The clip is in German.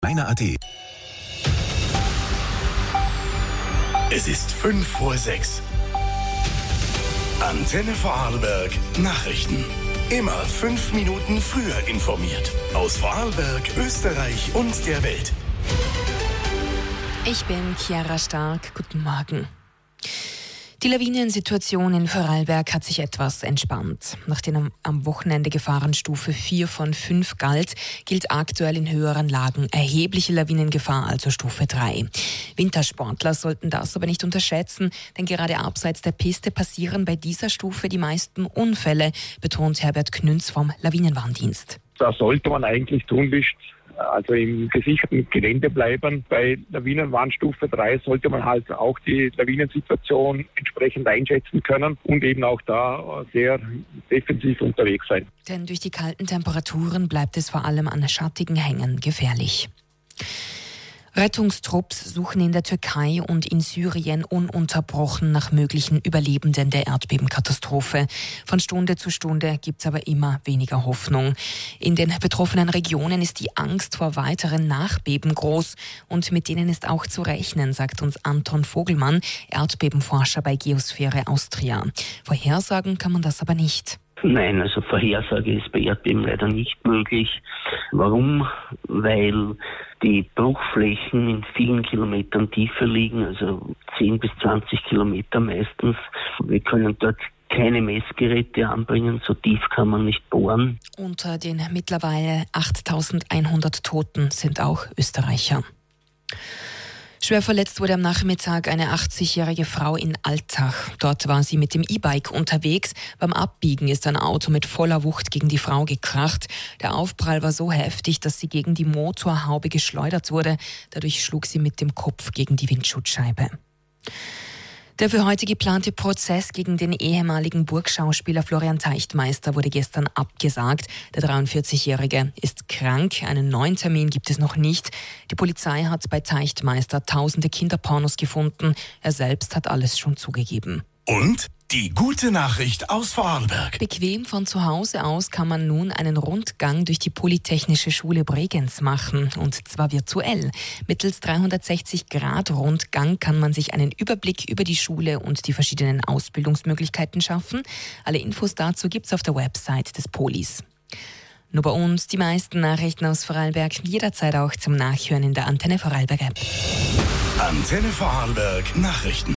Kleiner.at. Es ist 5:06 Uhr. Antenne Vorarlberg Nachrichten. Immer 5 Minuten früher informiert. Aus Vorarlberg, Österreich und der Welt. Ich bin Chiara Stark. Guten Morgen. Die Lawinensituation in Vorarlberg hat sich etwas entspannt. Nachdem am Wochenende Gefahrenstufe 4 von 5 galt, gilt aktuell in höheren Lagen erhebliche Lawinengefahr, also Stufe 3. Wintersportler sollten das aber nicht unterschätzen, denn gerade abseits der Piste passieren bei dieser Stufe die meisten Unfälle, betont Herbert Knünz vom Lawinenwarndienst. Da sollte man eigentlich tunlichst im gesicherten Gelände bleiben. Bei Lawinenwarnstufe 3 sollte man halt auch die Lawinensituation entsprechend einschätzen können und eben auch da sehr defensiv unterwegs sein. Denn durch die kalten Temperaturen bleibt es vor allem an schattigen Hängen gefährlich. Rettungstrupps suchen in der Türkei und in Syrien ununterbrochen nach möglichen Überlebenden der Erdbebenkatastrophe. Von Stunde zu Stunde gibt es aber immer weniger Hoffnung. In den betroffenen Regionen ist die Angst vor weiteren Nachbeben groß und mit denen ist auch zu rechnen, sagt uns Anton Vogelmann, Erdbebenforscher bei Geosphäre Austria. Vorhersagen kann man das aber nicht. Nein, also Vorhersage ist bei Erdbeben leider nicht möglich. Warum? Weil die Bruchflächen in vielen Kilometern Tiefe liegen, also 10 bis 20 Kilometer meistens. Wir können dort keine Messgeräte anbringen, so tief kann man nicht bohren. Unter den mittlerweile 8.100 Toten sind auch Österreicher. Schwer verletzt wurde am Nachmittag eine 80-jährige Frau in Altach. Dort war sie mit dem E-Bike unterwegs. Beim Abbiegen ist ein Auto mit voller Wucht gegen die Frau gekracht. Der Aufprall war so heftig, dass sie gegen die Motorhaube geschleudert wurde. Dadurch schlug sie mit dem Kopf gegen die Windschutzscheibe. Der für heute geplante Prozess gegen den ehemaligen Burgschauspieler Florian Teichtmeister wurde gestern abgesagt. Der 43-Jährige ist krank. Einen neuen Termin gibt es noch nicht. Die Polizei hat bei Teichtmeister tausende Kinderpornos gefunden. Er selbst hat alles schon zugegeben. Und die gute Nachricht aus Vorarlberg. Bequem von zu Hause aus kann man nun einen Rundgang durch die Polytechnische Schule Bregenz machen, und zwar virtuell. Mittels 360-Grad-Rundgang kann man sich einen Überblick über die Schule und die verschiedenen Ausbildungsmöglichkeiten schaffen. Alle Infos dazu gibt's auf der Website des Polis. Nur bei uns die meisten Nachrichten aus Vorarlberg, jederzeit auch zum Nachhören in der Antenne Vorarlberg App. Antenne Vorarlberg Nachrichten.